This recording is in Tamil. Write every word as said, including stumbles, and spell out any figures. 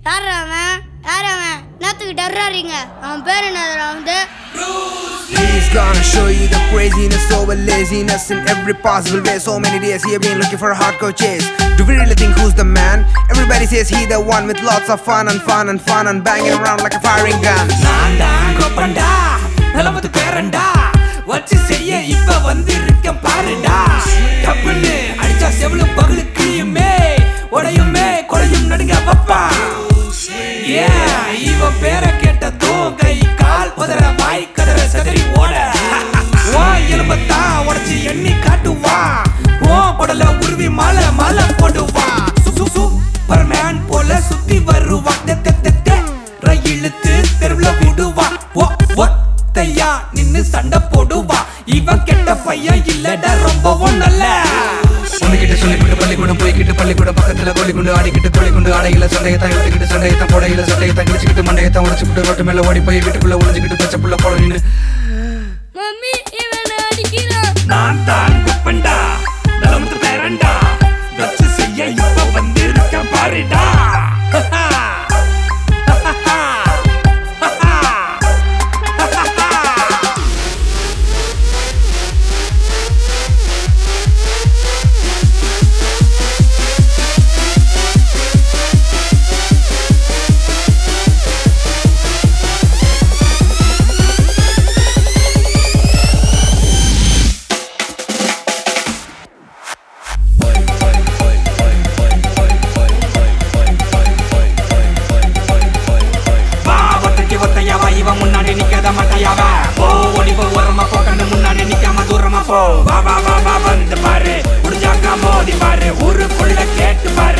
யார் அவன் யார் அவன் என்னத்துக்கு டர்றாரீங்க அவன் பேர் என்னதுடா வந்து He's gonna show you the craziness over laziness in every possible way. So many days he have been looking for a hardcore chase. Do we really think who's the man? Everybody says he the one with lots of fun and fun and fun and banging around like a firing gun. Nanda kopanda nalamadu peranda vachi seiya ipa vandirukka paarunda kappunnu adicha sevlu pagalu kiyume odayume kodayum nadinga vappa yeah iva pera ketta do kai kaal podara vai kadara sadari oda va elubata odachi enni kaatuva va podala urvi mala mala poduva su su superman pola sutti varuva tette rayiluthu tervula viduva va vattaya ninnu sanda poduva iva ketta payya illada rombavum nalla உனக்கிட்ட சொல்லிக்கிட்டு பள்ளிக்கூடம் போய்கிட்டு பள்ளிக்கூடம் பக்கத்துல கோலிக்குண்டு ஆடிக்கிட்டு கோலிக்குண்டு ஆடையில சண்டையத்தான் எடுத்துக்கிட்டு சண்டையத்தான் போடையில சட்டையத்தான் கிழிச்சுக்கிட்டு மண்டையத்தான் உடச்சுக்கிட்டு ரோட்டு மேல ஓடி போய் வீட்டுக்குள்ள ஒளிஞ்சுக்கிட்டு பச்சை புள்ள போட நின்று மம்மி இவனை அடிக்கிறான் நான் தான் குப்பண்டா நலமுத்து பேரண்டா வச்சு செய்ய இப்ப வந்திருக்க பாருடா முன்னாடி நிக்காத மாட்டாயாவ போ ஓடி போ ஓரமா போ கண்ணு முன்னாடி நிக்காம தூரமா போ வா வா வா வா வந்து பாரு முடிஞ்சாக்கா மோதி பாரு ஊருக்குள்ள கேட்டு பாரு